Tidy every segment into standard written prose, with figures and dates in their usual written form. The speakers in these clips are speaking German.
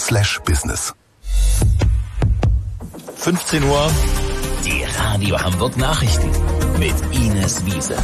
hamburg-übersetzung.de/business. 15 Uhr. Die Radio Hamburg Nachrichten mit Ines Wiese.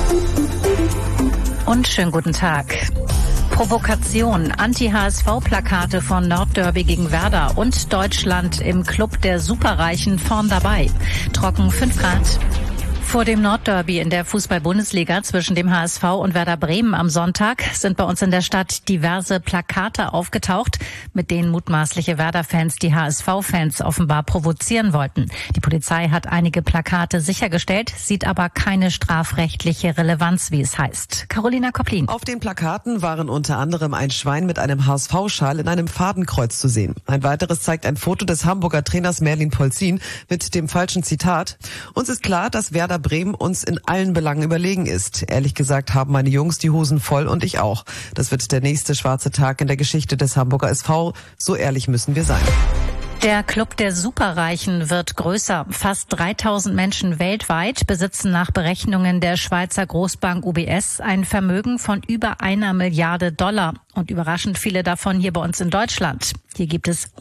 Und schönen guten Tag. Provokation, Anti-HSV-Plakate von Nordderby gegen Werder und Deutschland im Club der Superreichen vorn dabei. Trocken 5 Grad. Vor dem Nordderby in der Fußball-Bundesliga zwischen dem HSV und Werder Bremen am Sonntag sind bei uns in der Stadt diverse Plakate aufgetaucht, mit denen mutmaßliche Werder-Fans die HSV-Fans offenbar provozieren wollten. Die Polizei hat einige Plakate sichergestellt, sieht aber keine strafrechtliche Relevanz, wie es heißt. Carolina Kopplin. Auf den Plakaten waren unter anderem ein Schwein mit einem HSV-Schal in einem Fadenkreuz zu sehen. Ein weiteres zeigt ein Foto des Hamburger Trainers Merlin Polzin mit dem falschen Zitat: Uns ist klar, dass Werder Bremen uns in allen Belangen überlegen ist. Ehrlich gesagt haben meine Jungs die Hosen voll und ich auch. Das wird der nächste schwarze Tag in der Geschichte des Hamburger SV. So ehrlich müssen wir sein. Der Club der Superreichen wird größer. Fast 3000 Menschen weltweit besitzen nach Berechnungen der Schweizer Großbank UBS ein Vermögen von über $1 Milliarde. Und überraschend viele davon hier bei uns in Deutschland. Hier gibt es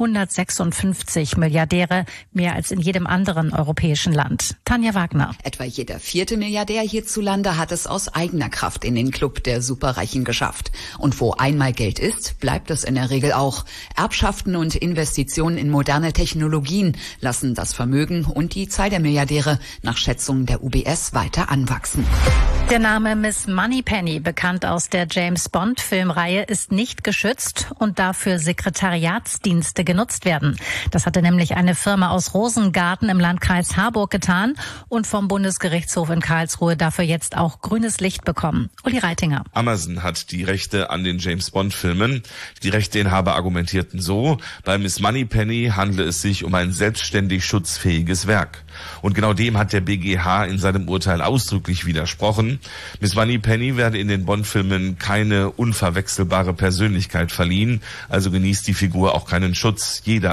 156 Milliardäre, mehr als in jedem anderen europäischen Land. Tanja Wagner. Etwa jeder 4. Milliardär hierzulande hat es aus eigener Kraft in den Club der Superreichen geschafft. Und wo einmal Geld ist, bleibt es in der Regel auch. Erbschaften und Investitionen in moderne Technologien lassen das Vermögen und die Zahl der Milliardäre nach Schätzungen der UBS weiter anwachsen. Der Name Miss Moneypenny, bekannt aus der James-Bond-Filmreihe, ist nicht geschützt und darf für Sekretariatsdienste genutzt werden. Das hatte nämlich eine Firma aus Rosengarten im Landkreis Harburg getan und vom Bundesgerichtshof in Karlsruhe dafür jetzt auch grünes Licht bekommen. Uli Reitinger. Amazon hat die Rechte an den James-Bond-Filmen. Die Rechteinhaber argumentierten so: Bei Miss Moneypenny handle es sich um ein selbstständig schutzfähiges Werk. Und genau dem hat der BGH in seinem Urteil ausdrücklich widersprochen. Miss Moneypenny werde in den Bond-Filmen keine unverwechselbare Persönlichkeit verliehen, also genießt die Figur auch keinen Schutz. Jeder